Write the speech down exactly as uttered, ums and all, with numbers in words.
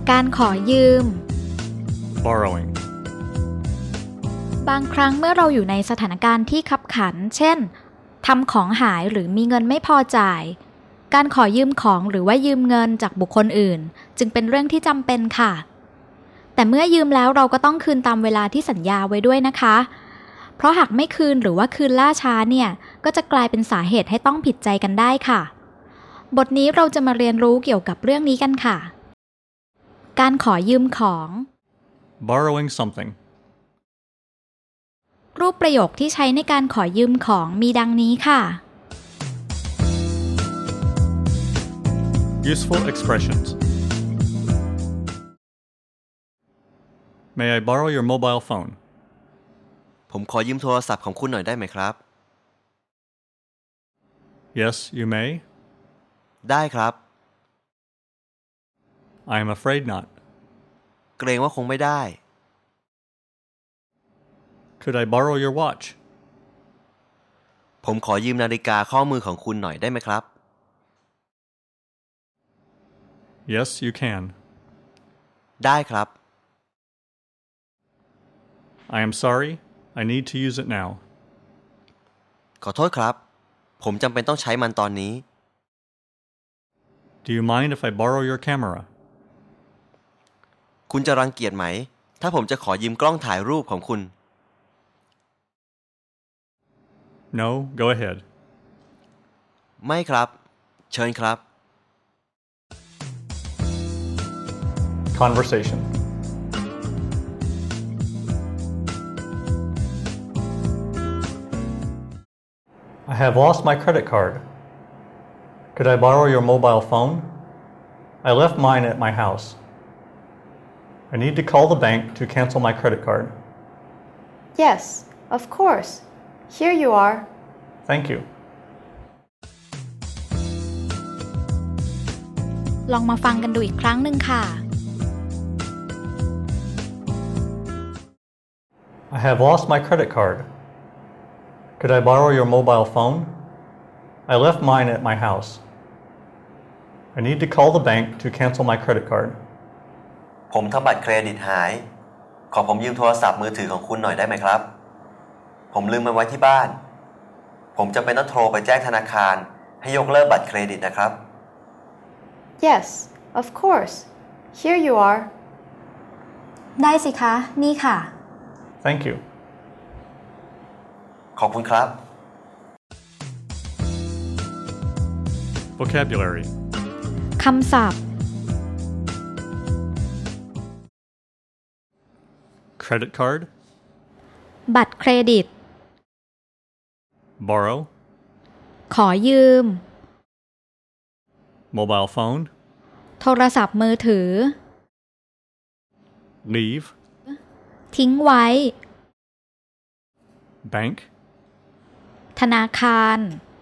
การขอยืม borrowing บางครั้งเมื่อเราอยู่ในสถานการณ์ที่คับขันเช่นทำของหายหรือมีเงินไม่พอจ่ายการขอยืมของหรือว่ายืมเงินจากบุคคลอื่นจึงเป็นเรื่องที่จำเป็นค่ะแต่เมื่อยืมแล้วเราก็ต้องคืนตามเวลาที่สัญญาไว้ด้วยนะคะเพราะหากไม่คืนหรือว่าคืนล่าช้าเนี่ยก็จะกลายเป็นสาเหตุให้ต้องผิดใจกันได้ค่ะบทนี้เราจะมาเรียนรู้เกี่ยวกับเรื่องนี้กันค่ะการขอยืมของ borrowing something รูปประโยคที่ใช้ในการขอยืมของมีดังนี้ค่ะ Useful expressions May I borrow your mobile phone ผมขอยืมโทรศัพท์ของคุณหน่อยได้ไหมครับ Yes, you may ได้ครับ I am afraid not เกรงว่าคงไม่ได้ Could I borrow your watch ผมขอยืมนาฬิกาข้อมือของคุณหน่อยได้ไหมครับ Yes, you can ได้ครับ I am sorry, I need to use it now ขอโทษครับผมจำเป็นต้องใช้มันตอนนี้ Do you mind if I borrow your camera คุณจะรังเกียจไหมถ้าผมจะขอยืมกล้องถ่ายรูปของคุณ No, go ahead ไม่ครับเชิญครับ Conversation I have lost my credit card. Could I borrow your mobile phone? I left mine at my house. I need to call the bank to cancel my credit card. Yes, of course. Here you are. Thank you. ลองมาฟังกันดูอีกครั้งหนึ่งค่ะ I have lost my credit card. Could I borrow your mobile phone? I left mine at my house. I need to call the bank to cancel my credit card. ผมทำบัตรเครดิตหายขอผมยืมโทรศัพท์มือถือของคุณหน่อยได้ไหมครับผมลืมมันไว้ที่บ้านผมจำเป็นต้องโทรไปแจ้งธนาคารให้ยกเลิกบัตรเครดิตนะครับ Yes, of course. Here you are. ได้สิคะนี่ค่ะ Thank you. ขอบคุณครับ Vocabulary คำศัพท์ Credit card บัตรเครดิต Borrow ขอยืม Mobile phone โทรศัพท์มือถือ Leave ทิ้งไว้ Bank ธนาคาร